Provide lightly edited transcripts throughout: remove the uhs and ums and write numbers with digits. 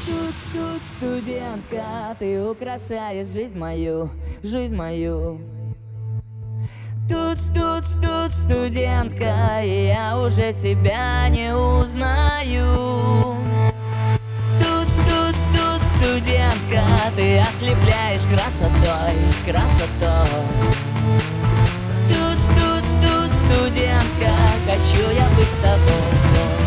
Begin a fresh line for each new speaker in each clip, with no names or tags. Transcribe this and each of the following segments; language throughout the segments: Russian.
Тут, студентка, ты украшаешь жизнь мою, жизнь мою. Тут, студентка, и я уже себя не узнаю. Тут, студентка, ты ослепляешь красотой, красотой. Тут, студентка, хочу я быть с тобой.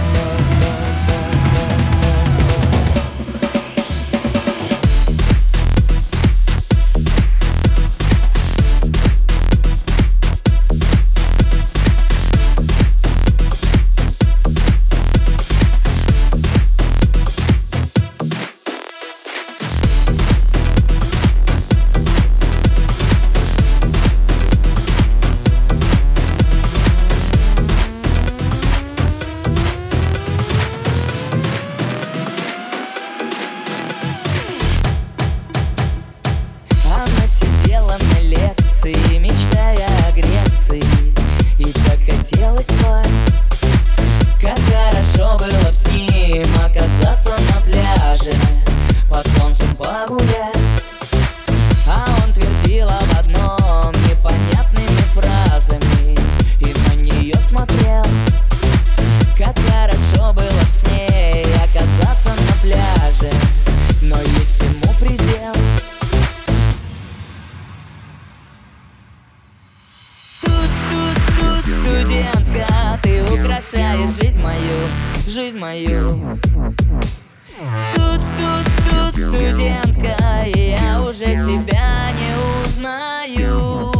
Мечтая о Греции, и так хотелось спать. Как хорошо было б с ним оказаться на пляже, под солнцем погулять. А он твердил об одном непонятными фразами и на нее смотрел. Как хорошо было б с ней оказаться на пляже, но есть всему предел. Студентка, ты украшаешь жизнь мою, жизнь мою. Тут, студентка, и я уже себя не узнаю.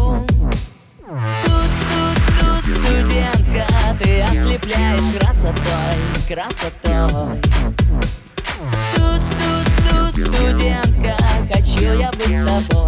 Тут, студентка, ты ослепляешь красотой, красотой. Тут, студентка, хочу я быть с тобой.